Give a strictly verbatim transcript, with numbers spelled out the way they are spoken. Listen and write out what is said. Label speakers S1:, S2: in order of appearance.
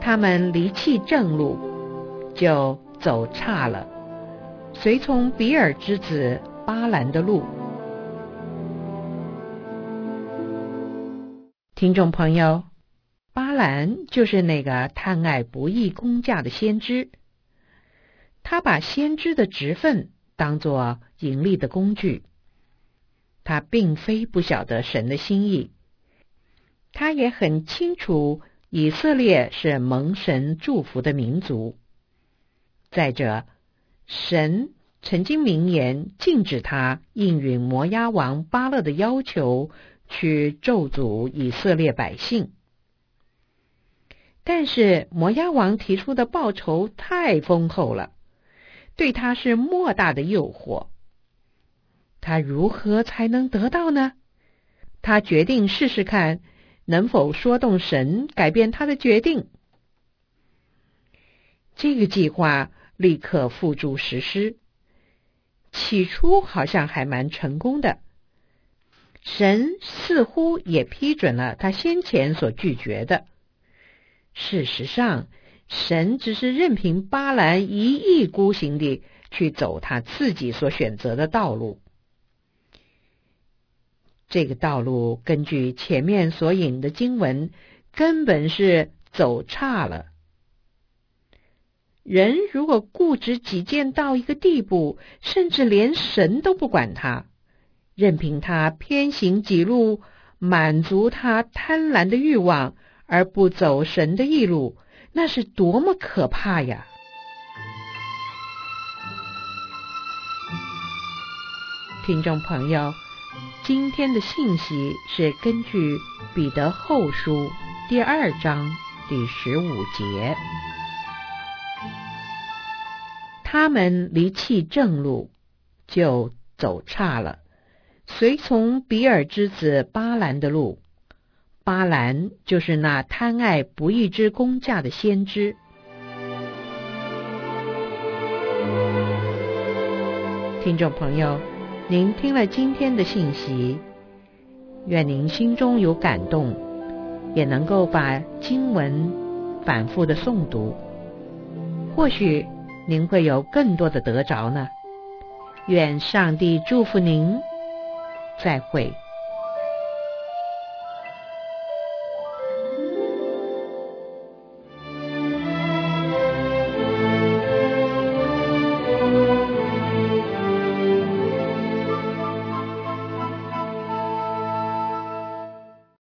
S1: 他们离弃正路，就走岔了，随从比尔之子巴兰的路。听众朋友，巴兰就是那个贪爱不义工价的先知，他把先知的职分当作盈利的工具。他并非不晓得神的心意，他也很清楚以色列是蒙神祝福的民族。再者，神曾经明言禁止他应允摩押王巴勒的要求去咒诅以色列百姓。但是摩押王提出的报酬太丰厚了，对他是莫大的诱惑。他如何才能得到呢？他决定试试看能否说动神改变他的决定。这个计划立刻付诸实施，起初好像还蛮成功的，神似乎也批准了他先前所拒绝的。事实上，神只是任凭巴兰一意孤行地去走他自己所选择的道路。这个道路根据前面所引的经文，根本是走岔了。人如果固执己见到一个地步，甚至连神都不管他，任凭他偏行己路，满足他贪婪的欲望，而不走神的义路，那是多么可怕呀！听众朋友，今天的信息是根据彼得后书第二章第十五节。他们离弃正路，就走岔了，随从比尔之子巴兰的路。巴兰就是那贪爱不义之工价的先知。听众朋友，您听了今天的信息，愿您心中有感动，也能够把经文反复的诵读，或许您会有更多的得着呢。愿上帝祝福您，再会。